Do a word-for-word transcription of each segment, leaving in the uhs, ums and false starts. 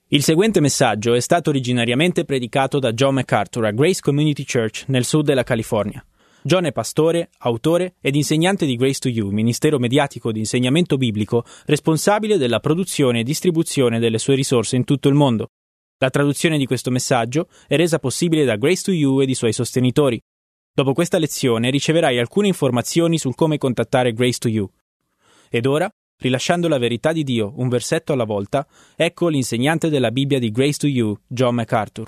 Il seguente messaggio è stato originariamente predicato da John MacArthur a Grace Community Church nel sud della California. John è pastore, autore ed insegnante di Grace to You, ministero mediatico di insegnamento biblico responsabile della produzione e distribuzione delle sue risorse in tutto il mondo. La traduzione di questo messaggio è resa possibile da Grace to You ed i suoi sostenitori. Dopo questa lezione riceverai alcune informazioni sul come contattare Grace to You. Ed ora, rilasciando la verità di Dio un versetto alla volta, ecco l'insegnante della Bibbia di Grace to You, John MacArthur.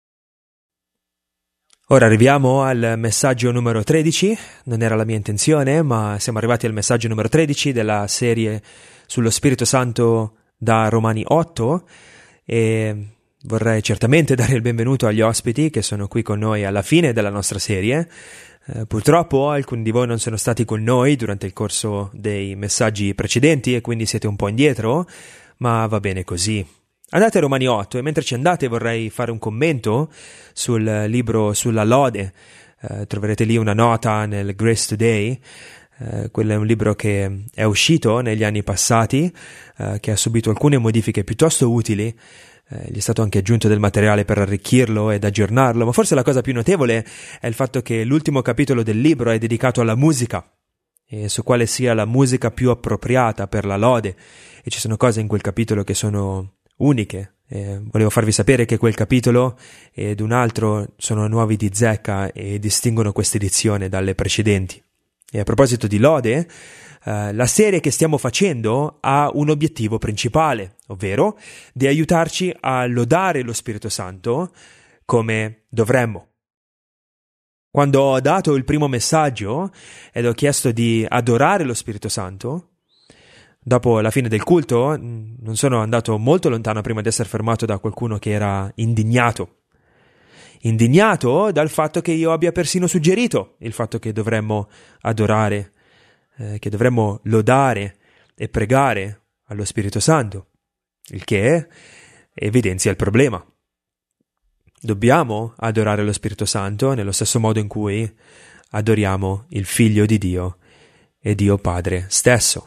Ora arriviamo al messaggio numero tredici, non era la mia intenzione, ma siamo arrivati al messaggio numero tredici della serie sullo Spirito Santo da Romani otto e vorrei certamente dare il benvenuto agli ospiti che sono qui con noi alla fine della nostra serie. Eh, purtroppo alcuni di voi non sono stati con noi durante il corso dei messaggi precedenti e quindi siete un po' indietro, ma va bene così. Andate a Romani otto e mentre ci andate vorrei fare un commento sul libro sulla lode. Eh, troverete lì una nota nel Grace Today. Eh, quello è un libro che è uscito negli anni passati, eh, che ha subito alcune modifiche piuttosto utili. Eh, gli è stato anche aggiunto del materiale per arricchirlo ed aggiornarlo, ma forse la cosa più notevole è il fatto che l'ultimo capitolo del libro è dedicato alla musica e su quale sia la musica più appropriata per la lode, e ci sono cose in quel capitolo che sono uniche. Eh, volevo farvi sapere che quel capitolo ed un altro sono nuovi di zecca e distinguono questa edizione dalle precedenti. E a proposito di lode, Uh, la serie che stiamo facendo ha un obiettivo principale, ovvero di aiutarci a lodare lo Spirito Santo come dovremmo. Quando ho dato il primo messaggio ed ho chiesto di adorare lo Spirito Santo, dopo la fine del culto non sono andato molto lontano prima di essere fermato da qualcuno che era indignato. Indignato dal fatto che io abbia persino suggerito il fatto che dovremmo adorare Eh, che dovremmo lodare e pregare allo Spirito Santo, il che evidenzia il problema. Dobbiamo adorare lo Spirito Santo nello stesso modo in cui adoriamo il Figlio di Dio e Dio Padre stesso.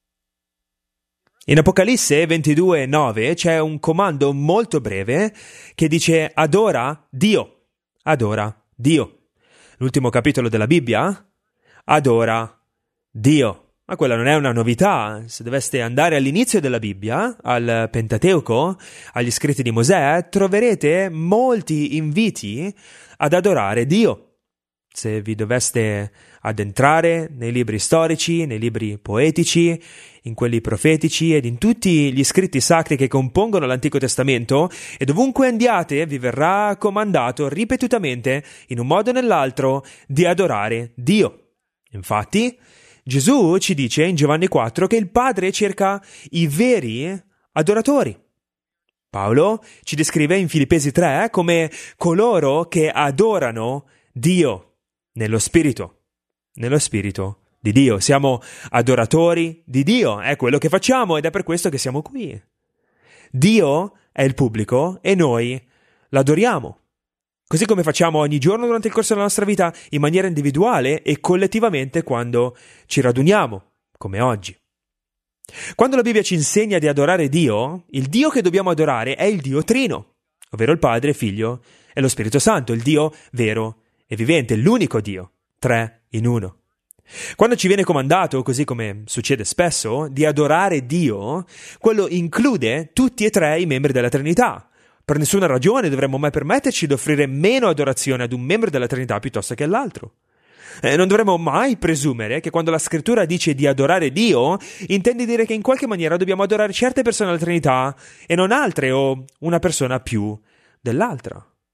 In Apocalisse ventidue nove c'è un comando molto breve che dice adora Dio, adora Dio. L'ultimo capitolo della Bibbia adora Dio. Ma quella non è una novità. Se doveste andare all'inizio della Bibbia, al Pentateuco, agli scritti di Mosè, troverete molti inviti ad adorare Dio. Se vi doveste addentrare nei libri storici, nei libri poetici, in quelli profetici ed in tutti gli scritti sacri che compongono l'Antico Testamento, e dovunque andiate vi verrà comandato ripetutamente, in un modo o nell'altro, di adorare Dio. Infatti, Gesù ci dice in Giovanni quattro che il Padre cerca i veri adoratori. Paolo ci descrive in Filippesi tre come coloro che adorano Dio nello Spirito, nello Spirito di Dio. Siamo adoratori di Dio, è quello che facciamo ed è per questo che siamo qui. Dio è il pubblico e noi l'adoriamo. Così come facciamo ogni giorno durante il corso della nostra vita, in maniera individuale e collettivamente quando ci raduniamo, come oggi. Quando la Bibbia ci insegna di adorare Dio, il Dio che dobbiamo adorare è il Dio Trino, ovvero il Padre, Figlio e lo Spirito Santo, il Dio vero e vivente, l'unico Dio, tre in uno. Quando ci viene comandato, così come succede spesso, di adorare Dio, quello include tutti e tre i membri della Trinità. Per nessuna ragione dovremmo mai permetterci di offrire meno adorazione ad un membro della Trinità piuttosto che all'altro. Eh, non dovremmo mai presumere che quando la Scrittura dice di adorare Dio, intende dire che in qualche maniera dobbiamo adorare certe persone della Trinità e non altre o una persona più dell'altra.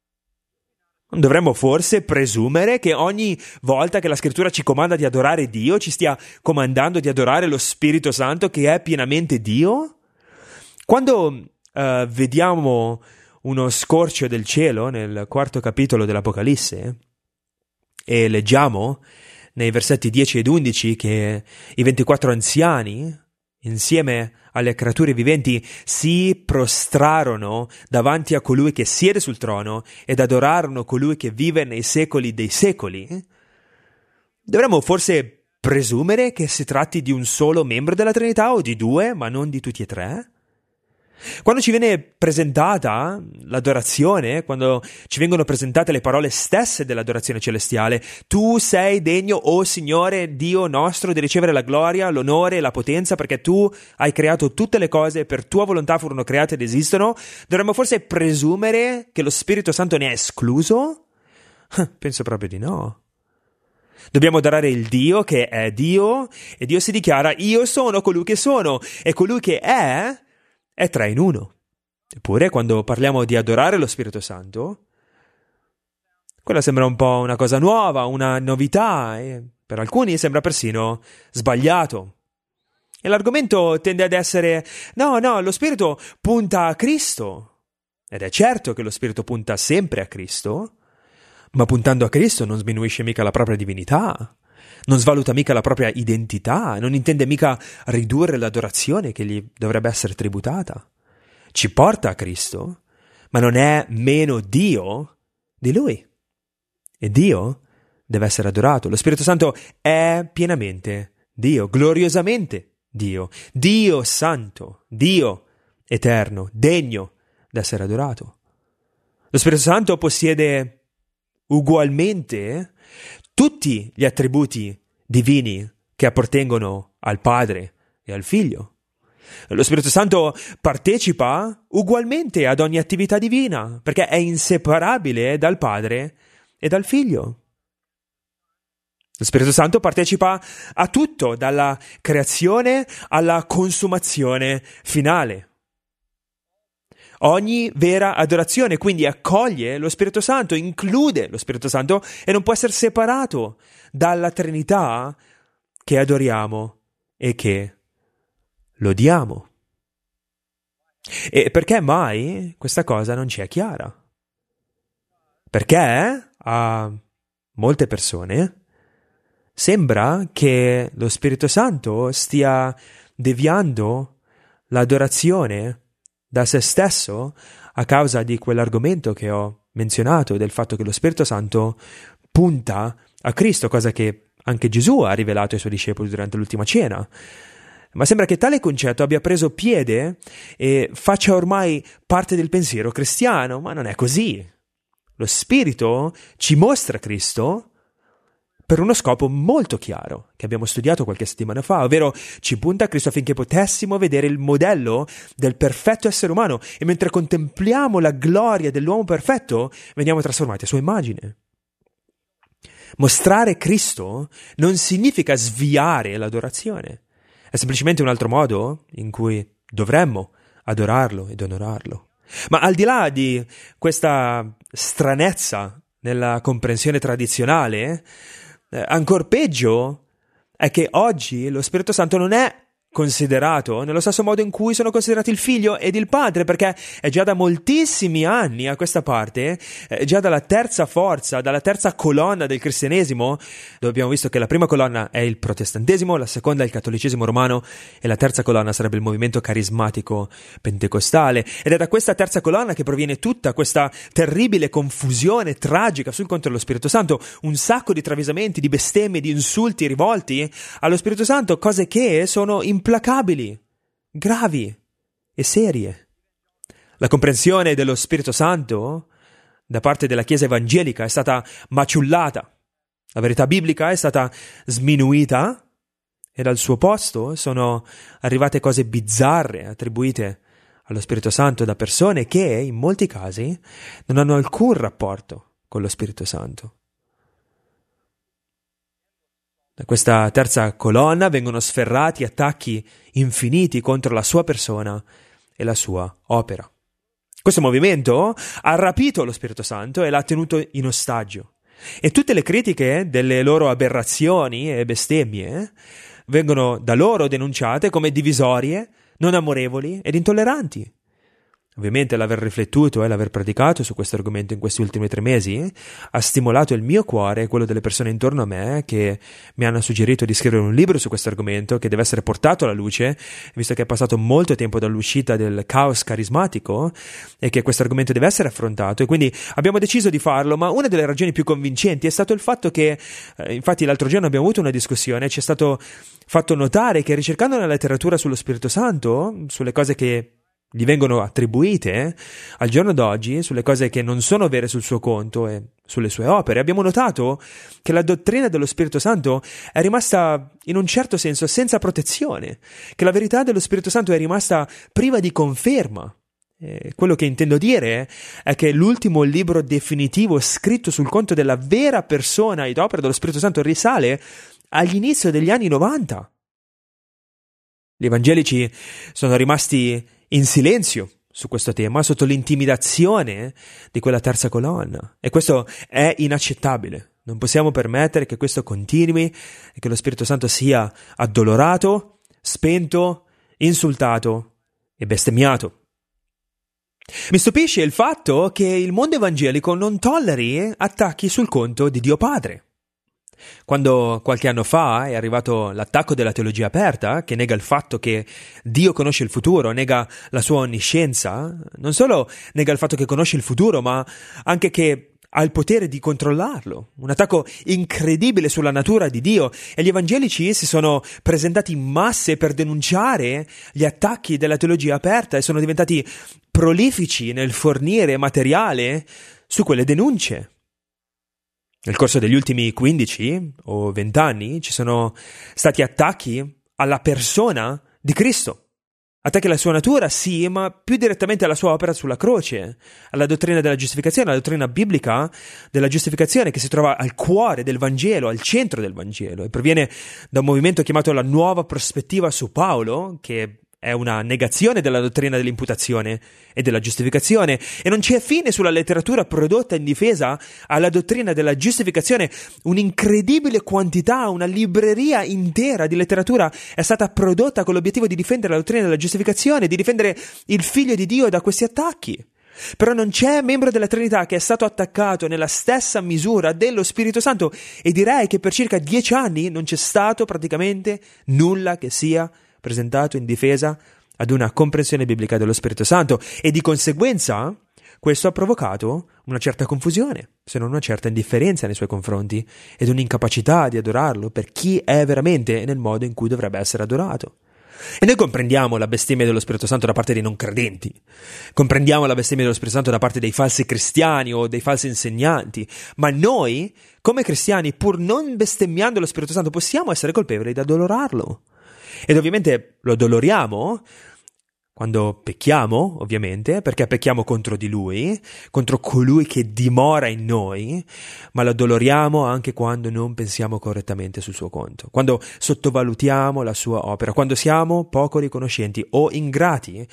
Non dovremmo forse presumere che ogni volta che la Scrittura ci comanda di adorare Dio, ci stia comandando di adorare lo Spirito Santo che è pienamente Dio? Quando uh, vediamo uno scorcio del cielo nel quarto capitolo dell'Apocalisse e leggiamo nei versetti dieci ed undici che i ventiquattro anziani, insieme alle creature viventi, si prostrarono davanti a colui che siede sul trono ed adorarono colui che vive nei secoli dei secoli, dovremmo forse presumere che si tratti di un solo membro della Trinità o di due, ma non di tutti e tre? Quando ci viene presentata l'adorazione, quando ci vengono presentate le parole stesse dell'adorazione celestiale, tu sei degno, o Signore Dio nostro, di ricevere la gloria, l'onore e la potenza, perché tu hai creato tutte le cose e per tua volontà furono create ed esistono, dovremmo forse presumere che lo Spirito Santo ne è escluso? Penso proprio di no. Dobbiamo adorare il Dio che è Dio, e Dio si dichiara: io sono colui che sono, e colui che è è tre in uno. Eppure, quando parliamo di adorare lo Spirito Santo, quella sembra un po' una cosa nuova, una novità, e per alcuni sembra persino sbagliato. E l'argomento tende ad essere: no, no, lo Spirito punta a Cristo. Ed è certo che lo Spirito punta sempre a Cristo, ma puntando a Cristo non sminuisce mica la propria divinità, non svaluta mica la propria identità, non intende mica ridurre l'adorazione che gli dovrebbe essere tributata. Ci porta a Cristo, ma non è meno Dio di Lui. E Dio deve essere adorato. Lo Spirito Santo è pienamente Dio, gloriosamente Dio, Dio santo, Dio eterno, degno d'essere adorato. Lo Spirito Santo possiede ugualmente tutti gli attributi divini che appartengono al Padre e al Figlio. Lo Spirito Santo partecipa ugualmente ad ogni attività divina, perché è inseparabile dal Padre e dal Figlio. Lo Spirito Santo partecipa a tutto, dalla creazione alla consumazione finale. Ogni vera adorazione quindi accoglie lo Spirito Santo, include lo Spirito Santo e non può essere separato dalla Trinità che adoriamo e che lodiamo. E perché mai questa cosa non ci è chiara? Perché a molte persone sembra che lo Spirito Santo stia deviando l'adorazione da se stesso a causa di quell'argomento che ho menzionato, del fatto che lo Spirito Santo punta a Cristo, cosa che anche Gesù ha rivelato ai suoi discepoli durante l'ultima cena. Ma sembra che tale concetto abbia preso piede e faccia ormai parte del pensiero cristiano, ma non è così. Lo Spirito ci mostra Cristo per uno scopo molto chiaro, che abbiamo studiato qualche settimana fa, ovvero ci punta a Cristo affinché potessimo vedere il modello del perfetto essere umano, e mentre contempliamo la gloria dell'uomo perfetto, veniamo trasformati a sua immagine. Mostrare Cristo non significa sviare l'adorazione, è semplicemente un altro modo in cui dovremmo adorarlo ed onorarlo. Ma al di là di questa stranezza nella comprensione tradizionale, eh, ancor peggio è che oggi lo Spirito Santo non è considerato nello stesso modo in cui sono considerati il Figlio ed il Padre, perché è già da moltissimi anni a questa parte, è già dalla terza forza, dalla terza colonna del cristianesimo, dove abbiamo visto che la prima colonna è il protestantesimo, la seconda è il cattolicesimo romano e la terza colonna sarebbe il movimento carismatico pentecostale, ed è da questa terza colonna che proviene tutta questa terribile confusione tragica sul contro dello Spirito Santo, un sacco di travisamenti, di bestemmie, di insulti rivolti allo Spirito Santo, cose che sono implacabili, gravi e serie. La comprensione dello Spirito Santo da parte della Chiesa evangelica è stata maciullata, la verità biblica è stata sminuita e dal suo posto sono arrivate cose bizzarre attribuite allo Spirito Santo da persone che in molti casi non hanno alcun rapporto con lo Spirito Santo. Da questa terza colonna vengono sferrati attacchi infiniti contro la sua persona e la sua opera. Questo movimento ha rapito lo Spirito Santo e l'ha tenuto in ostaggio. E tutte le critiche delle loro aberrazioni e bestemmie vengono da loro denunciate come divisorie, non amorevoli ed intolleranti. Ovviamente l'aver riflettuto e l'aver predicato su questo argomento in questi ultimi tre mesi ha stimolato il mio cuore e quello delle persone intorno a me che mi hanno suggerito di scrivere un libro su questo argomento che deve essere portato alla luce, visto che è passato molto tempo dall'uscita del caos carismatico e che questo argomento deve essere affrontato, e quindi abbiamo deciso di farlo. Ma una delle ragioni più convincenti è stato il fatto che, eh, infatti l'altro giorno abbiamo avuto una discussione, ci è stato fatto notare che ricercando nella letteratura sullo Spirito Santo, sulle cose che gli vengono attribuite al giorno d'oggi sulle cose che non sono vere sul suo conto e sulle sue opere. Abbiamo notato che la dottrina dello Spirito Santo è rimasta in un certo senso senza protezione, che la verità dello Spirito Santo è rimasta priva di conferma. E quello che intendo dire è che l'ultimo libro definitivo scritto sul conto della vera persona ed opera dello Spirito Santo risale all'inizio degli anni novanta. Gli evangelici sono rimasti in silenzio su questo tema, sotto l'intimidazione di quella terza colonna. E questo è inaccettabile. Non possiamo permettere che questo continui e che lo Spirito Santo sia addolorato, spento, insultato e bestemmiato. Mi stupisce il fatto che il mondo evangelico non tolleri attacchi sul conto di Dio Padre. Quando qualche anno fa è arrivato l'attacco della teologia aperta, che nega il fatto che Dio conosce il futuro, nega la sua onniscienza, non solo nega il fatto che conosce il futuro, ma anche che ha il potere di controllarlo. Un attacco incredibile sulla natura di Dio, e gli evangelici si sono presentati in masse per denunciare gli attacchi della teologia aperta e sono diventati prolifici nel fornire materiale su quelle denunce. Nel corso degli ultimi quindici o venti anni ci sono stati attacchi alla persona di Cristo. Attacchi alla sua natura, sì, ma più direttamente alla sua opera sulla croce, alla dottrina della giustificazione, alla dottrina biblica della giustificazione che si trova al cuore del Vangelo, al centro del Vangelo, e proviene da un movimento chiamato la Nuova Prospettiva su Paolo, che è una negazione della dottrina dell'imputazione e della giustificazione, e non c'è fine sulla letteratura prodotta in difesa alla dottrina della giustificazione. Un'incredibile quantità, una libreria intera di letteratura è stata prodotta con l'obiettivo di difendere la dottrina della giustificazione, di difendere il Figlio di Dio da questi attacchi. Però non c'è membro della Trinità che è stato attaccato nella stessa misura dello Spirito Santo, e direi che per circa dieci anni non c'è stato praticamente nulla che sia presentato in difesa ad una comprensione biblica dello Spirito Santo, e di conseguenza questo ha provocato una certa confusione, se non una certa indifferenza nei suoi confronti, ed un'incapacità di adorarlo per chi è veramente nel modo in cui dovrebbe essere adorato. E noi comprendiamo la bestemmia dello Spirito Santo da parte dei non credenti, comprendiamo la bestemmia dello Spirito Santo da parte dei falsi cristiani o dei falsi insegnanti, ma noi, come cristiani, pur non bestemmiando lo Spirito Santo, possiamo essere colpevoli di addolorarlo. Ed ovviamente lo addoloriamo quando pecchiamo, ovviamente, perché pecchiamo contro di Lui, contro colui che dimora in noi, ma lo addoloriamo anche quando non pensiamo correttamente sul suo conto, quando sottovalutiamo la sua opera, quando siamo poco riconoscenti o ingrati.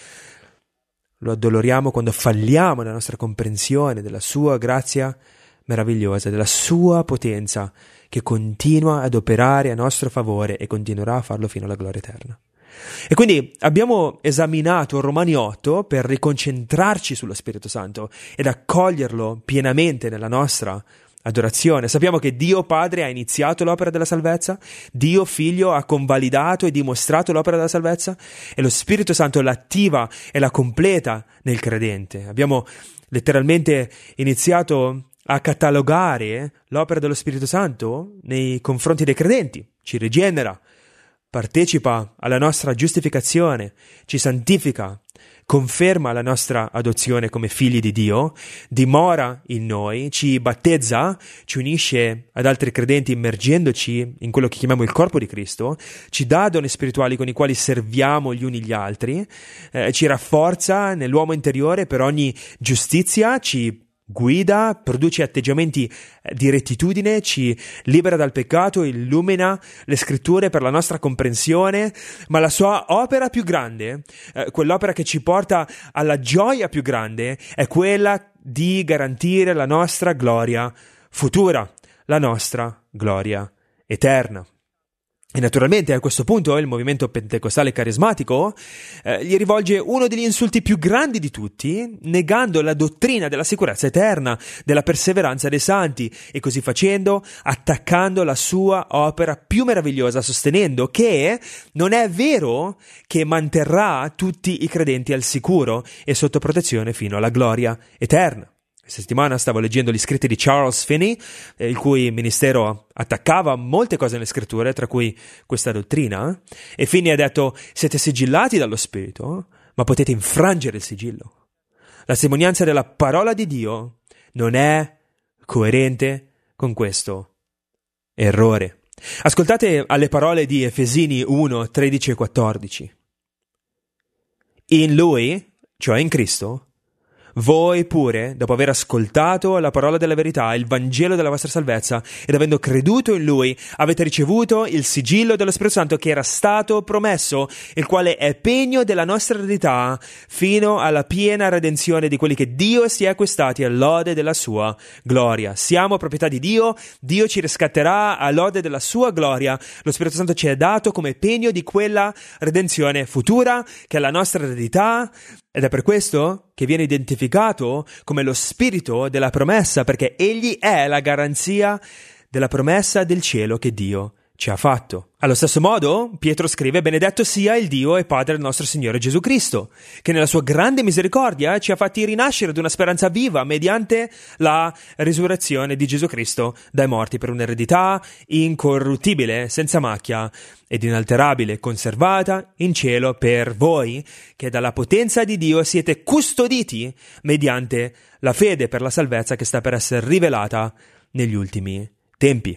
Lo addoloriamo quando falliamo nella nostra comprensione della sua grazia meravigliosa, della sua potenza, che continua ad operare a nostro favore e continuerà a farlo fino alla gloria eterna. E quindi abbiamo esaminato Romani otto per riconcentrarci sullo Spirito Santo ed accoglierlo pienamente nella nostra adorazione. Sappiamo che Dio Padre ha iniziato l'opera della salvezza, Dio Figlio ha convalidato e dimostrato l'opera della salvezza, e lo Spirito Santo l'attiva e la completa nel credente. Abbiamo letteralmente iniziato a catalogare l'opera dello Spirito Santo nei confronti dei credenti. Ci rigenera, partecipa alla nostra giustificazione, ci santifica, conferma la nostra adozione come figli di Dio, dimora in noi, ci battezza, ci unisce ad altri credenti immergendoci in quello che chiamiamo il corpo di Cristo, ci dà doni spirituali con i quali serviamo gli uni gli altri, eh, ci rafforza nell'uomo interiore per ogni giustizia, ci guida, produce atteggiamenti di rettitudine, ci libera dal peccato, illumina le scritture per la nostra comprensione, ma la sua opera più grande, eh, quell'opera che ci porta alla gioia più grande, è quella di garantire la nostra gloria futura, la nostra gloria eterna. E naturalmente a questo punto il movimento pentecostale carismatico eh, gli rivolge uno degli insulti più grandi di tutti, negando la dottrina della sicurezza eterna, della perseveranza dei santi, e così facendo attaccando la sua opera più meravigliosa, sostenendo che non è vero che manterrà tutti i credenti al sicuro e sotto protezione fino alla gloria eterna. Questa settimana stavo leggendo gli scritti di Charles Finney, eh, il cui ministero attaccava molte cose nelle scritture, tra cui questa dottrina, e Finney ha detto: siete sigillati dallo Spirito, ma potete infrangere il sigillo. La testimonianza della parola di Dio non è coerente con questo errore. Ascoltate alle parole di Efesini uno, tredici e quattordici. In Lui, cioè in Cristo, voi pure, dopo aver ascoltato la parola della verità, il Vangelo della vostra salvezza, ed avendo creduto in Lui, avete ricevuto il sigillo dello Spirito Santo che era stato promesso, il quale è pegno della nostra eredità fino alla piena redenzione di quelli che Dio si è acquistati all'ode della sua gloria. Siamo proprietà di Dio, Dio ci riscatterà all'ode della sua gloria, lo Spirito Santo ci è dato come pegno di quella redenzione futura, che è la nostra eredità, ed è per questo che viene identificato come lo spirito della promessa, perché egli è la garanzia della promessa del cielo che Dio ci ha fatto. Allo stesso modo, Pietro scrive: benedetto sia il Dio e Padre del nostro Signore Gesù Cristo, che nella sua grande misericordia ci ha fatti rinascere ad una speranza viva mediante la risurrezione di Gesù Cristo dai morti, per un'eredità incorruttibile, senza macchia ed inalterabile, conservata in cielo per voi, che dalla potenza di Dio siete custoditi mediante la fede per la salvezza che sta per essere rivelata negli ultimi tempi.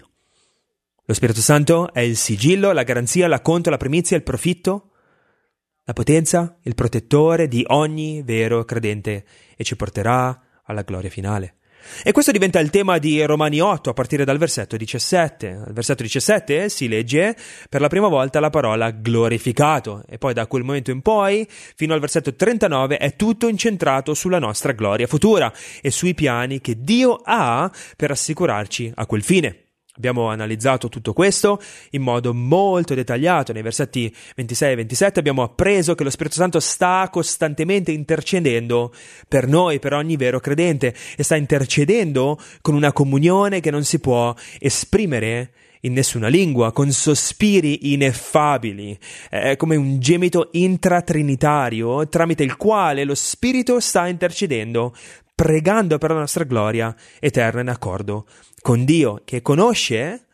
Lo Spirito Santo è il sigillo, la garanzia, l'acconto, la primizia, il profitto, la potenza, il protettore di ogni vero credente, e ci porterà alla gloria finale. E questo diventa il tema di Romani otto a partire dal versetto diciassette. Al versetto diciassette si legge per la prima volta la parola glorificato, e poi da quel momento in poi fino al versetto trentanove è tutto incentrato sulla nostra gloria futura e sui piani che Dio ha per assicurarci a quel fine. Abbiamo analizzato tutto questo in modo molto dettagliato. Nei versetti ventisei e ventisette abbiamo appreso che lo Spirito Santo sta costantemente intercedendo per noi, per ogni vero credente, e sta intercedendo con una comunione che non si può esprimere in nessuna lingua, con sospiri ineffabili. È come un gemito intratrinitario tramite il quale lo Spirito sta intercedendo, pregando per la nostra gloria eterna in accordo con Dio, che conosce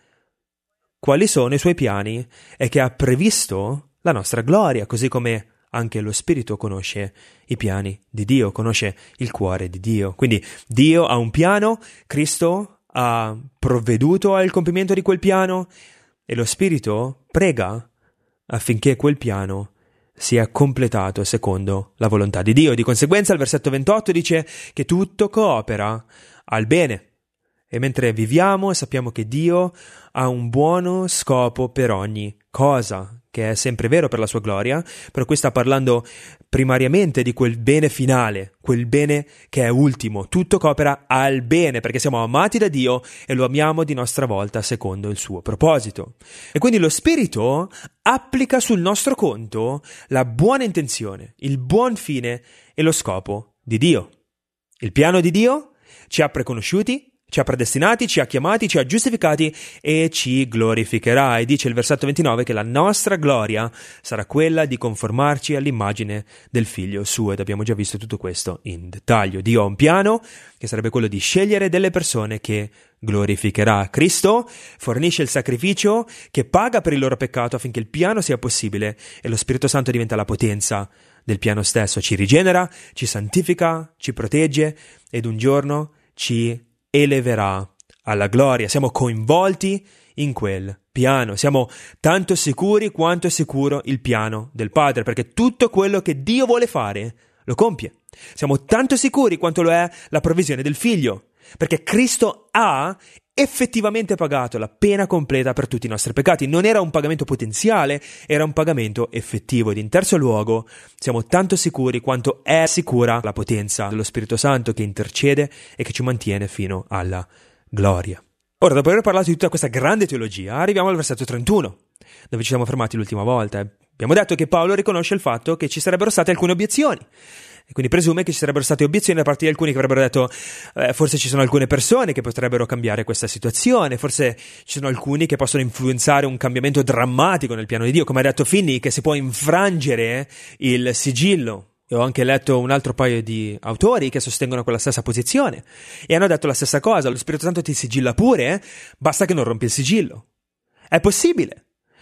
quali sono i suoi piani e che ha previsto la nostra gloria, così come anche lo Spirito conosce i piani di Dio, conosce il cuore di Dio. Quindi Dio ha un piano, Cristo ha provveduto al compimento di quel piano e lo Spirito prega affinché quel piano sia completato secondo la volontà di Dio. Di conseguenza il versetto ventotto dice che tutto coopera al bene. E mentre viviamo sappiamo che Dio ha un buono scopo per ogni cosa, che è sempre vero per la sua gloria, però qui sta parlando primariamente di quel bene finale, quel bene che è ultimo. Tutto coopera al bene, perché siamo amati da Dio e lo amiamo di nostra volta secondo il suo proposito. E quindi lo Spirito applica sul nostro conto la buona intenzione, il buon fine e lo scopo di Dio. Il piano di Dio ci ha preconosciuti, ci ha predestinati, ci ha chiamati, ci ha giustificati e ci glorificherà. E dice il versetto ventinove che la nostra gloria sarà quella di conformarci all'immagine del Figlio suo, ed abbiamo già visto tutto questo in dettaglio. Dio ha un piano che sarebbe quello di scegliere delle persone che glorificherà. Cristo fornisce il sacrificio che paga per il loro peccato affinché il piano sia possibile, e lo Spirito Santo diventa la potenza del piano stesso. Ci rigenera, ci santifica, ci protegge ed un giorno ci eleverà alla gloria. Siamo coinvolti in quel piano, siamo tanto sicuri quanto è sicuro il piano del Padre, perché tutto quello che Dio vuole fare lo compie. Siamo tanto sicuri quanto lo è la provvisione del Figlio, perché Cristo ha effettivamente pagato la pena completa per tutti i nostri peccati. Non era un pagamento potenziale, era un pagamento effettivo. Ed in terzo luogo, siamo tanto sicuri quanto è sicura la potenza dello Spirito Santo che intercede e che ci mantiene fino alla gloria. Ora, dopo aver parlato di tutta questa grande teologia, arriviamo al versetto trentuno, dove ci siamo fermati l'ultima volta. Abbiamo detto che Paolo riconosce il fatto che ci sarebbero state alcune obiezioni. E quindi presume che ci sarebbero state obiezioni da parte di alcuni che avrebbero detto eh, forse ci sono alcune persone che potrebbero cambiare questa situazione, forse ci sono alcuni che possono influenzare un cambiamento drammatico nel piano di Dio, come ha detto Finney, che si può infrangere il sigillo. E ho anche letto un altro paio di autori che sostengono quella stessa posizione e hanno detto la stessa cosa: lo Spirito Santo ti sigilla pure, basta che non rompi il sigillo. È possibile.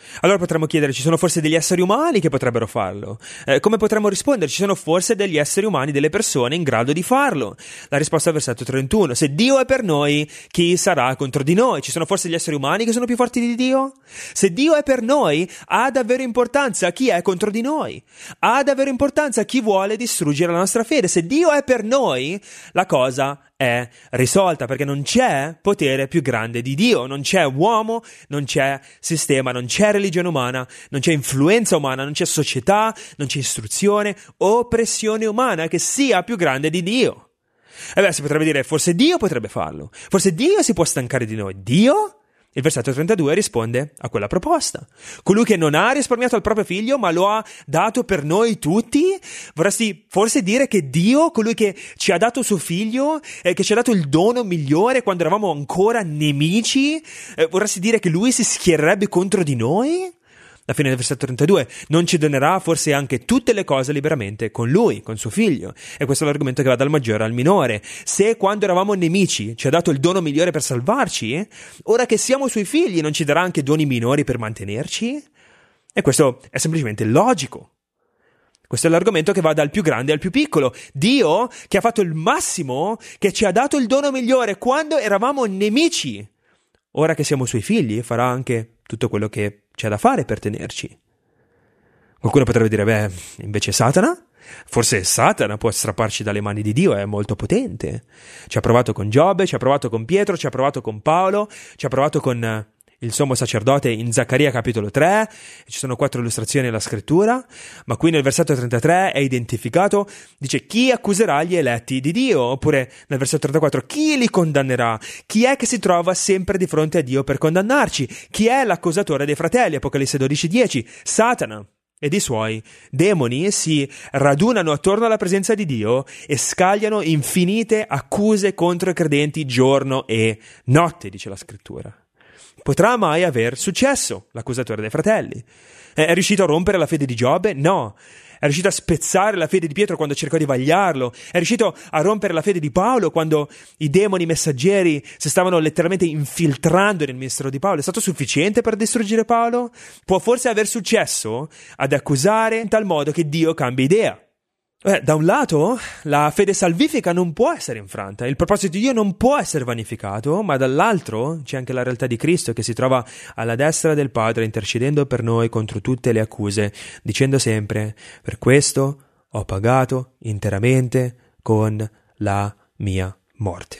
Allora potremmo chiedere, ci sono forse degli esseri umani che potrebbero farlo? Eh, come potremmo rispondere? Ci sono forse degli esseri umani, delle persone in grado di farlo? La risposta al versetto trentuno: se Dio è per noi, chi sarà contro di noi? Ci sono forse degli esseri umani che sono più forti di Dio? Se Dio è per noi, ha davvero importanza chi è contro di noi? Ha davvero importanza chi vuole distruggere la nostra fede? Se Dio è per noi, la cosa è risolta, perché non c'è potere più grande di Dio, non c'è uomo, non c'è sistema, non c'è religione umana, non c'è influenza umana, non c'è società, non c'è istruzione o pressione umana che sia più grande di Dio. E beh, si potrebbe dire, forse Dio potrebbe farlo, forse Dio si può stancare di noi. Dio? Il versetto trentadue risponde a quella proposta. Colui che non ha risparmiato il proprio figlio, ma lo ha dato per noi tutti? Vorresti forse dire che Dio, colui che ci ha dato suo figlio, eh, che ci ha dato il dono migliore quando eravamo ancora nemici, eh, vorresti dire che lui si schiererebbe contro di noi? La fine del versetto trentadue, non ci donerà forse anche tutte le cose liberamente con lui, con suo figlio? E questo è l'argomento che va dal maggiore al minore. Se quando eravamo nemici ci ha dato il dono migliore per salvarci, ora che siamo suoi figli non ci darà anche doni minori per mantenerci? E questo è semplicemente logico. Questo è l'argomento che va dal più grande al più piccolo. Dio, che ha fatto il massimo, che ci ha dato il dono migliore quando eravamo nemici, ora che siamo suoi figli, farà anche tutto quello che c'è da fare per tenerci. Qualcuno potrebbe dire, beh, invece Satana? Forse Satana può strapparci dalle mani di Dio, è molto potente. Ci ha provato con Giobbe, ci ha provato con Pietro, ci ha provato con Paolo, ci ha provato con il sommo sacerdote in Zaccaria capitolo tre, ci sono quattro illustrazioni alla scrittura, ma qui nel versetto trentatré è identificato, dice, chi accuserà gli eletti di Dio? Oppure nel versetto trentaquattro, chi li condannerà? Chi è che si trova sempre di fronte a Dio per condannarci? Chi è l'accusatore dei fratelli? Apocalisse dodici dieci, Satana ed i suoi demoni si radunano attorno alla presenza di Dio e scagliano infinite accuse contro i credenti giorno e notte, dice la scrittura. Potrà mai aver successo l'accusatore dei fratelli? È riuscito a rompere la fede di Giobbe? No. È riuscito a spezzare la fede di Pietro quando cercò di vagliarlo? È riuscito a rompere la fede di Paolo quando i demoni messaggeri si stavano letteralmente infiltrando nel ministero di Paolo? È stato sufficiente per distruggere Paolo? Può forse aver successo ad accusare in tal modo che Dio cambi idea? Eh, da un lato, la fede salvifica non può essere infranta, il proposito di Dio non può essere vanificato, ma dall'altro c'è anche la realtà di Cristo che si trova alla destra del Padre intercedendo per noi contro tutte le accuse, dicendo sempre, per questo ho pagato interamente con la mia morte.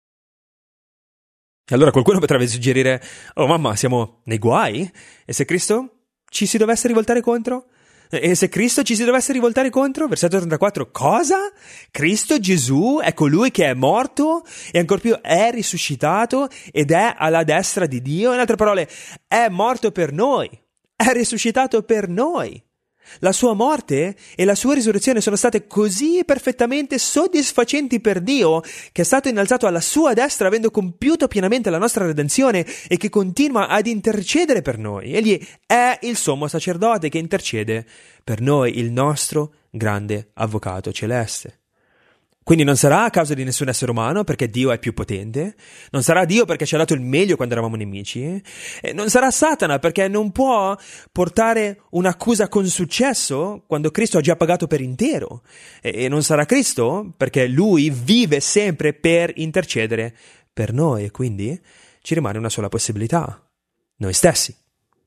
E allora qualcuno potrebbe suggerire, oh mamma, siamo nei guai? E se Cristo ci si dovesse rivoltare contro? E se Cristo ci si dovesse rivoltare contro? Versetto trentaquattro, cosa? Cristo Gesù è colui che è morto e ancor più è risuscitato ed è alla destra di Dio? In altre parole, è morto per noi, è risuscitato per noi. La sua morte e la sua risurrezione sono state così perfettamente soddisfacenti per Dio che è stato innalzato alla sua destra avendo compiuto pienamente la nostra redenzione e che continua ad intercedere per noi. Egli è il sommo sacerdote che intercede per noi, il nostro grande avvocato celeste. Quindi non sarà a causa di nessun essere umano, perché Dio è più potente, non sarà Dio perché ci ha dato il meglio quando eravamo nemici, e non sarà Satana perché non può portare un'accusa con successo quando Cristo ha già pagato per intero, e non sarà Cristo perché Lui vive sempre per intercedere per noi, e quindi ci rimane una sola possibilità, noi stessi.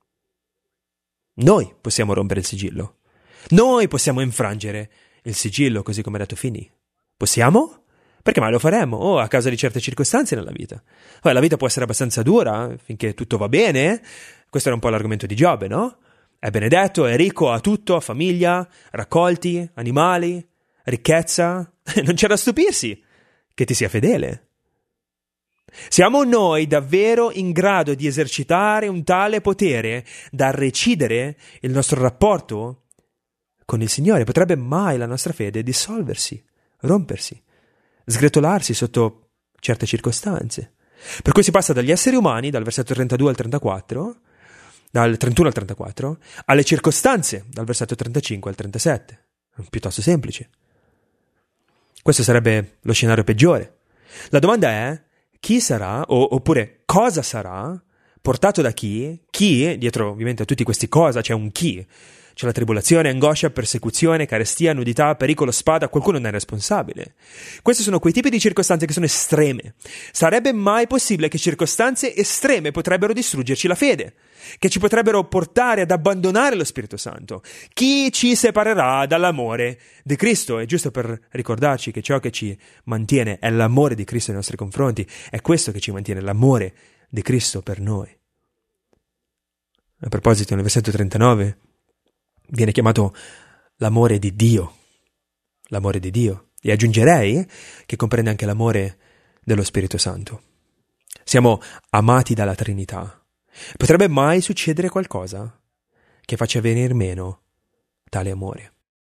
Noi possiamo rompere il sigillo, noi possiamo infrangere il sigillo, così come ha detto Finney. Possiamo? Perché mai lo faremmo? O a causa di certe circostanze nella vita. Poi la vita può essere abbastanza dura finché tutto va bene. Questo era un po' l'argomento di Giobbe, no? È benedetto, è ricco, ha tutto, ha famiglia, raccolti, animali, ricchezza. Non c'è da stupirsi che ti sia fedele. Siamo noi davvero in grado di esercitare un tale potere da recidere il nostro rapporto con il Signore? Potrebbe mai la nostra fede dissolversi, rompersi, sgretolarsi sotto certe circostanze? Per cui si passa dagli esseri umani, dal versetto trentadue al trentaquattro, dal trentuno al trentaquattro, alle circostanze, dal versetto trentacinque al trentasette. Piuttosto semplice. Questo sarebbe lo scenario peggiore. La domanda è, chi sarà, o, oppure cosa sarà, portato da chi? Chi, dietro ovviamente a tutti questi cosa, c'è un chi. C'è la tribolazione, angoscia, persecuzione, carestia, nudità, pericolo, spada, qualcuno ne è responsabile. Queste sono quei tipi di circostanze che sono estreme. Sarebbe mai possibile che circostanze estreme potrebbero distruggerci la fede? Che ci potrebbero portare ad abbandonare lo Spirito Santo? Chi ci separerà dall'amore di Cristo? È giusto per ricordarci che ciò che ci mantiene è l'amore di Cristo nei nostri confronti. È questo che ci mantiene, l'amore di Cristo per noi. A proposito, nel versetto trentanove viene chiamato l'amore di Dio, l'amore di Dio. E aggiungerei che comprende anche l'amore dello Spirito Santo. Siamo amati dalla Trinità. Potrebbe mai succedere qualcosa che faccia venir meno tale amore?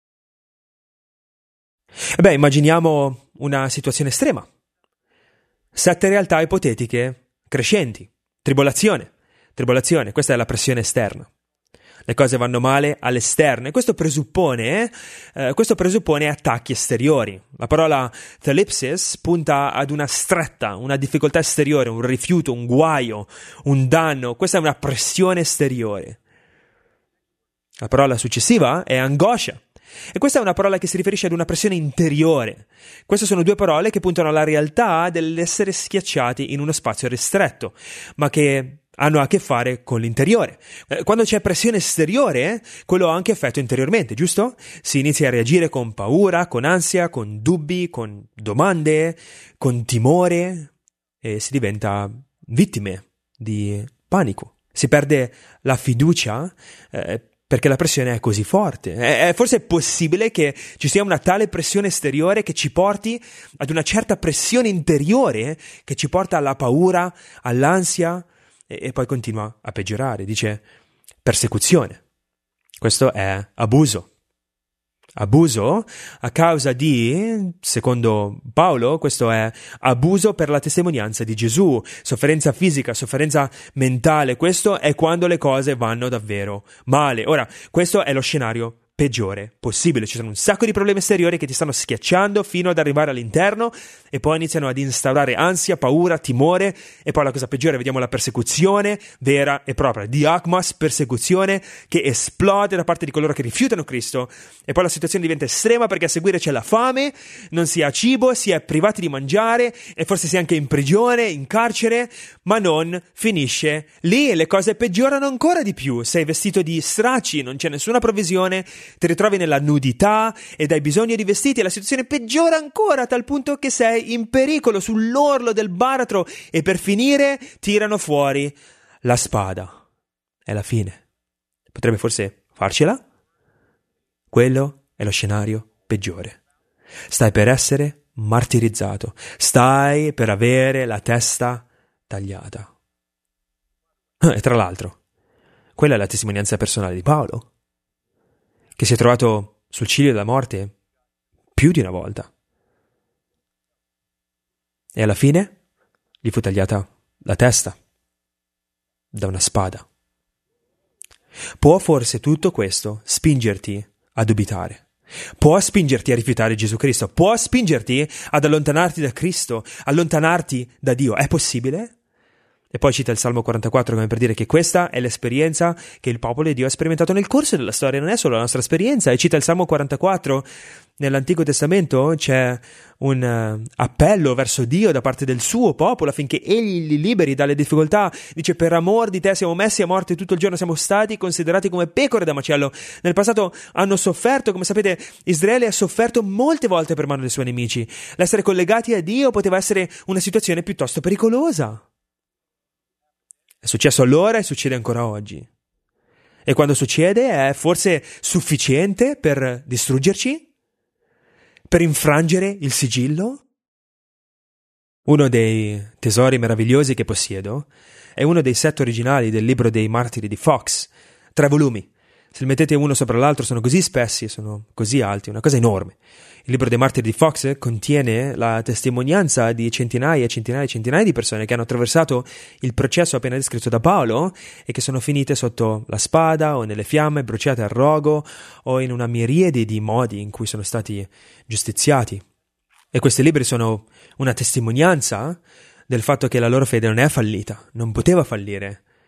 E beh, immaginiamo una situazione estrema. Sette realtà ipotetiche crescenti. Tribolazione. Tribolazione, questa è la pressione esterna. Le cose vanno male all'esterno e questo presuppone, eh, questo presuppone attacchi esteriori. La parola thalipsis punta ad una stretta, una difficoltà esteriore, un rifiuto, un guaio, un danno. Questa è una pressione esteriore. La parola successiva è angoscia. E questa è una parola che si riferisce ad una pressione interiore. Queste sono due parole che puntano alla realtà dell'essere schiacciati in uno spazio ristretto, ma che hanno a che fare con l'interiore. Quando c'è pressione esteriore, quello ha anche effetto interiormente, giusto? Si inizia a reagire con paura, con ansia, con dubbi, con domande, con timore e si diventa vittime di panico. Si perde la fiducia eh, perché la pressione è così forte. È, è forse possibile che ci sia una tale pressione esteriore che ci porti ad una certa pressione interiore che ci porta alla paura, all'ansia, e poi continua a peggiorare, dice persecuzione. Questo è abuso. Abuso a causa di, secondo Paolo, questo è abuso per la testimonianza di Gesù, sofferenza fisica, sofferenza mentale, questo è quando le cose vanno davvero male. Ora, questo è lo scenario peggiore possibile. Ci sono un sacco di problemi esteriori che ti stanno schiacciando fino ad arrivare all'interno e poi iniziano ad instaurare ansia, paura, timore e poi la cosa peggiore, vediamo la persecuzione vera e propria, diakmas, persecuzione che esplode da parte di coloro che rifiutano Cristo e poi la situazione diventa estrema perché a seguire c'è la fame, non si ha cibo, si è privati di mangiare e forse si è anche in prigione, in carcere, ma non finisce lì e le cose peggiorano ancora di più. Sei vestito di stracci, non c'è nessuna provvisione, ti ritrovi nella nudità ed hai bisogno di vestiti e la situazione peggiora ancora a tal punto che sei in pericolo sull'orlo del baratro e per finire tirano fuori la spada. È la fine. Potrebbe forse farcela? Quello è lo scenario peggiore. Stai per essere martirizzato. Stai per avere la testa tagliata. E tra l'altro, quella è la testimonianza personale di Paolo, che si è trovato sul ciglio della morte più di una volta. E alla fine gli fu tagliata la testa da una spada. Può forse tutto questo spingerti a dubitare? Può spingerti a rifiutare Gesù Cristo? Può spingerti ad allontanarti da Cristo, allontanarti da Dio? È possibile? E poi cita il Salmo quarantaquattro come per dire che questa è l'esperienza che il popolo di Dio ha sperimentato nel corso della storia, non è solo la nostra esperienza. E cita il Salmo quarantaquattro, nell'Antico Testamento c'è un uh, appello verso Dio da parte del suo popolo affinché egli li liberi dalle difficoltà. Dice: per amor di te siamo messi a morte tutto il giorno, siamo stati considerati come pecore da macello. Nel passato hanno sofferto, come sapete Israele ha sofferto molte volte per mano dei suoi nemici. L'essere collegati a Dio poteva essere una situazione piuttosto pericolosa. È successo allora e succede ancora oggi. E quando succede è forse sufficiente per distruggerci? Per infrangere il sigillo? Uno dei tesori meravigliosi che possiedo è uno dei sette originali del libro dei martiri di Fox. Tre volumi. Se li mettete uno sopra l'altro sono così spessi e sono così alti, una cosa enorme. Il libro dei martiri di Fox contiene la testimonianza di centinaia e centinaia e centinaia di persone che hanno attraversato il processo appena descritto da Paolo e che sono finite sotto la spada o nelle fiamme, bruciate al rogo o in una miriade di modi in cui sono stati giustiziati. E questi libri sono una testimonianza del fatto che la loro fede non è fallita, non poteva fallire,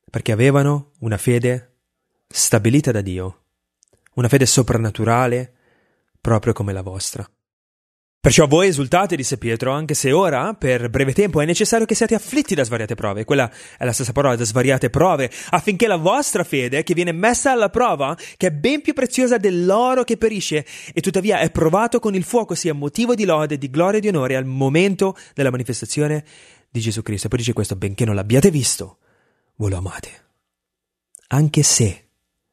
perché avevano una fede stabilita da Dio, una fede soprannaturale proprio come la vostra. Perciò voi esultate, disse Pietro, anche se ora, per breve tempo, è necessario che siate afflitti da svariate prove. Quella è la stessa parola, da svariate prove, affinché la vostra fede, che viene messa alla prova, che è ben più preziosa dell'oro che perisce, e tuttavia è provato con il fuoco, sia motivo di lode, di gloria e di onore al momento della manifestazione di Gesù Cristo. E poi dice questo: benché non l'abbiate visto, voi lo amate. Anche se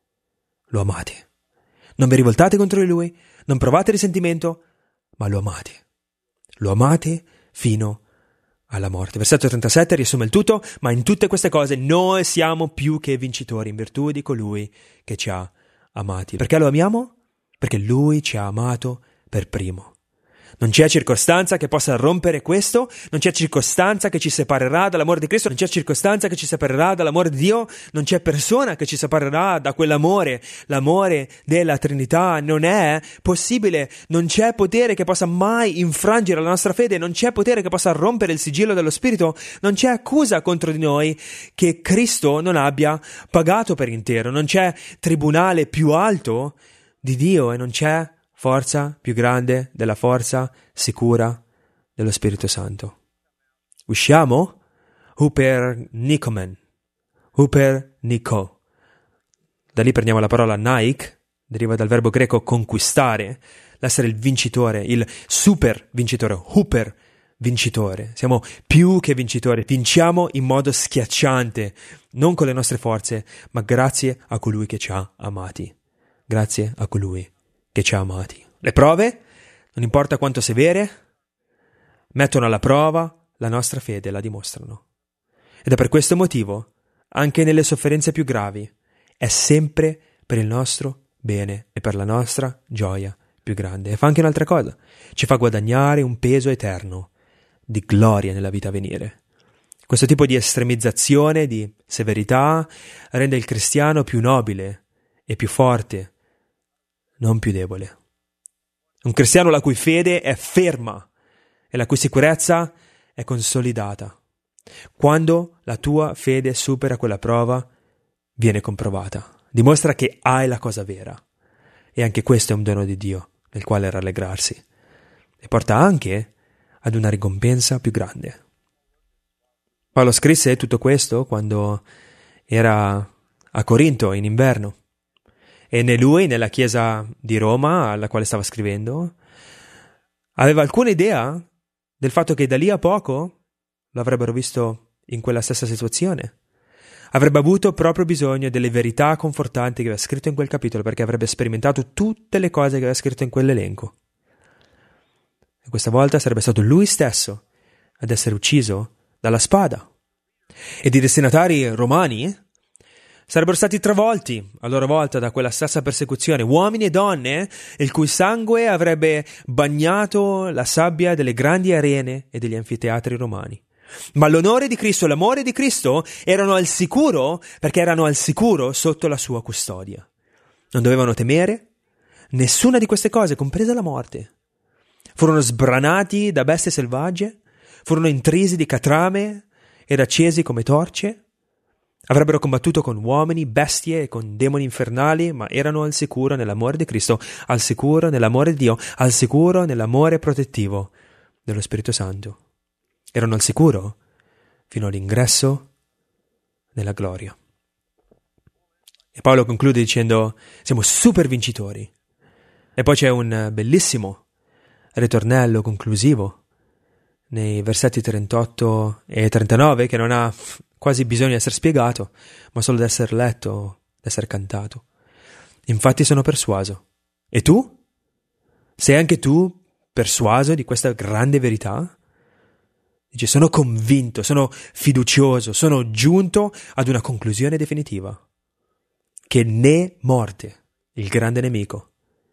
lo amate. Non vi rivoltate contro di Lui, non provate risentimento, ma lo amate. Lo amate fino alla morte. Versetto trentasette riassume il tutto: ma in tutte queste cose noi siamo più che vincitori in virtù di colui che ci ha amati. Perché lo amiamo? Perché Lui ci ha amato per primo. Non c'è circostanza che possa rompere questo, non c'è circostanza che ci separerà dall'amore di Cristo, non c'è circostanza che ci separerà dall'amore di Dio, non c'è persona che ci separerà da quell'amore, l'amore della Trinità. Non è possibile, non c'è potere che possa mai infrangere la nostra fede, non c'è potere che possa rompere il sigillo dello Spirito, non c'è accusa contro di noi che Cristo non abbia pagato per intero, non c'è tribunale più alto di Dio e non c'è forza più grande della forza sicura dello Spirito Santo. Usciamo? Huper Nikomen, Huper Niko. Da lì prendiamo la parola naik, deriva dal verbo greco conquistare, l'essere il vincitore, il super vincitore, Huper vincitore. Siamo più che vincitori, vinciamo in modo schiacciante, non con le nostre forze, ma grazie a colui che ci ha amati. Grazie a colui che ci ha amati. Le prove, non importa quanto severe, mettono alla prova la nostra fede, la dimostrano. Ed è per questo motivo, anche nelle sofferenze più gravi, è sempre per il nostro bene e per la nostra gioia più grande. E fa anche un'altra cosa, ci fa guadagnare un peso eterno di gloria nella vita a venire. Questo tipo di estremizzazione, di severità, rende il cristiano più nobile e più forte, non più debole. Un cristiano la cui fede è ferma e la cui sicurezza è consolidata. Quando la tua fede supera quella prova, viene comprovata. Dimostra che hai la cosa vera. E anche questo è un dono di Dio, nel quale rallegrarsi. E porta anche ad una ricompensa più grande. Paolo scrisse tutto questo quando era a Corinto in inverno. E né lui, né la chiesa di Roma, alla quale stava scrivendo, aveva alcuna idea del fatto che da lì a poco lo avrebbero visto in quella stessa situazione. Avrebbe avuto proprio bisogno delle verità confortanti che aveva scritto in quel capitolo, perché avrebbe sperimentato tutte le cose che aveva scritto in quell'elenco. E questa volta sarebbe stato lui stesso ad essere ucciso dalla spada. Ed i destinatari romani sarebbero stati travolti a loro volta da quella stessa persecuzione, uomini e donne il cui sangue avrebbe bagnato la sabbia delle grandi arene e degli anfiteatri romani. Ma l'onore di Cristo e l'amore di Cristo erano al sicuro, perché erano al sicuro sotto la sua custodia. Non dovevano temere nessuna di queste cose, compresa la morte. Furono sbranati da bestie selvagge, furono intrisi di catrame ed accesi come torce. Avrebbero combattuto con uomini, bestie e con demoni infernali, ma erano al sicuro nell'amore di Cristo, al sicuro nell'amore di Dio, al sicuro nell'amore protettivo dello Spirito Santo. Erano al sicuro fino all'ingresso nella gloria. E Paolo conclude dicendo: siamo super vincitori. E poi c'è un bellissimo ritornello conclusivo nei versetti trentotto e trentanove che non ha quasi bisogno di essere spiegato, ma solo di essere letto, di essere cantato. Infatti sono persuaso. E tu? Sei anche tu persuaso di questa grande verità? Dice: sono convinto, sono fiducioso, sono giunto ad una conclusione definitiva, che né morte, il grande nemico,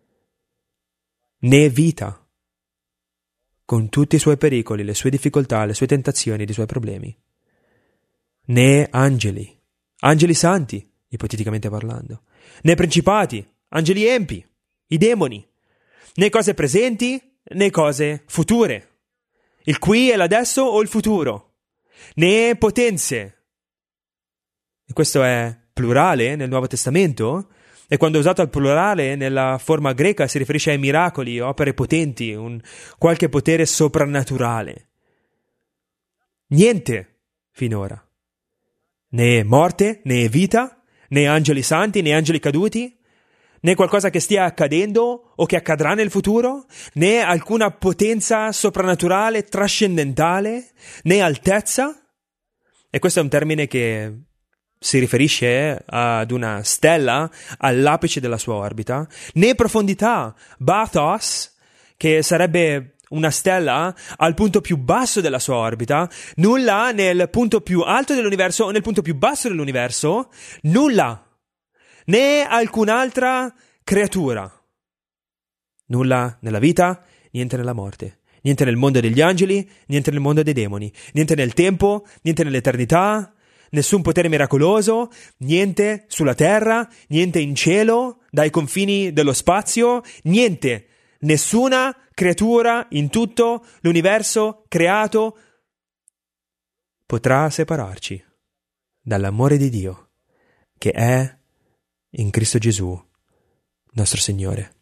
né vita, con tutti i suoi pericoli, le sue difficoltà, le sue tentazioni, i suoi problemi, né angeli, angeli santi, ipoteticamente parlando, né principati, angeli empi, i demoni, né cose presenti, né cose future, il qui e l'adesso o il futuro, né potenze, questo è plurale nel Nuovo Testamento, e quando è usato al plurale nella forma greca si riferisce ai miracoli, opere potenti, un qualche potere soprannaturale. Niente finora, né morte, né vita, né angeli santi, né angeli caduti, né qualcosa che stia accadendo o che accadrà nel futuro, né alcuna potenza soprannaturale, trascendentale, né altezza. E questo è un termine che si riferisce ad una stella all'apice della sua orbita, né profondità, bathos, che sarebbe una stella al punto più basso della sua orbita, nulla nel punto più alto dell'universo o nel punto più basso dell'universo, nulla, né alcun'altra creatura. Nulla nella vita, niente nella morte, niente nel mondo degli angeli, niente nel mondo dei demoni, niente nel tempo, niente nell'eternità, nessun potere miracoloso, niente sulla terra, niente in cielo, dai confini dello spazio, niente, nessuna creatura in tutto l'universo creato potrà separarci dall'amore di Dio che è in Cristo Gesù, nostro Signore.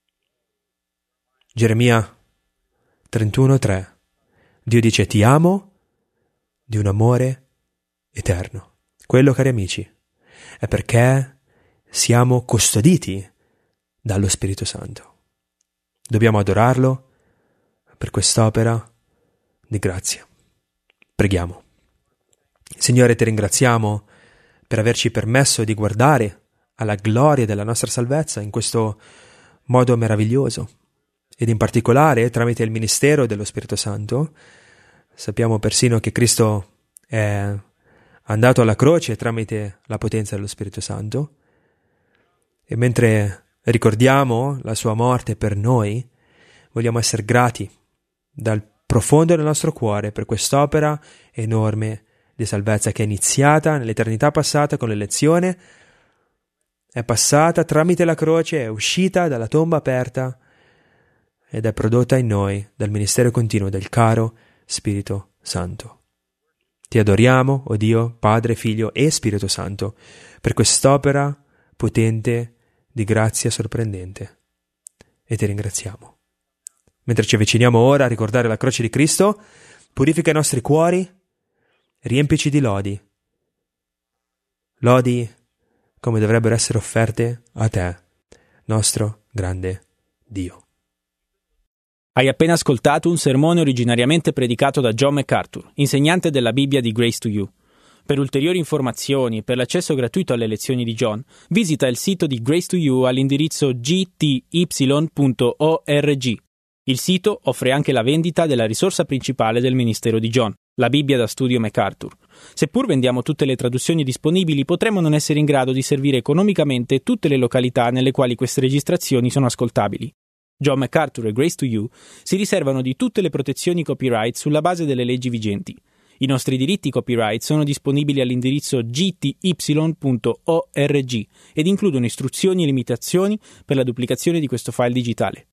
Geremia trentuno tre. Dio dice: ti amo di un amore eterno. Quello, cari amici, è perché siamo custoditi dallo Spirito Santo. Dobbiamo adorarlo per quest'opera di grazia. Preghiamo. Signore, ti ringraziamo per averci permesso di guardare alla gloria della nostra salvezza in questo modo meraviglioso, ed in particolare tramite il ministero dello Spirito Santo. Sappiamo persino che Cristo è andato alla croce tramite la potenza dello Spirito Santo, e mentre ricordiamo la sua morte per noi, vogliamo essere grati dal profondo del nostro cuore per quest'opera enorme di salvezza che è iniziata nell'eternità passata con l'elezione, è passata tramite la croce, è uscita dalla tomba aperta ed è prodotta in noi dal ministero continuo del caro Spirito Santo. Ti adoriamo, o Dio, Padre, Figlio e Spirito Santo, per quest'opera potente di grazia sorprendente, e ti ringraziamo. Mentre ci avviciniamo ora a ricordare la croce di Cristo, purifica i nostri cuori, riempici di lodi, lodi come dovrebbero essere offerte a te, nostro grande Dio. Hai appena ascoltato un sermone originariamente predicato da John MacArthur, insegnante della Bibbia di Grace to You. Per ulteriori informazioni e per l'accesso gratuito alle lezioni di John, visita il sito di Grace to You all'indirizzo g t y punto org. Il sito offre anche la vendita della risorsa principale del ministero di John, la Bibbia da studio MacArthur. Seppur vendiamo tutte le traduzioni disponibili, potremmo non essere in grado di servire economicamente tutte le località nelle quali queste registrazioni sono ascoltabili. John MacArthur e Grace to You si riservano di tutte le protezioni copyright sulla base delle leggi vigenti. I nostri diritti copyright sono disponibili all'indirizzo g t y punto org ed includono istruzioni e limitazioni per la duplicazione di questo file digitale.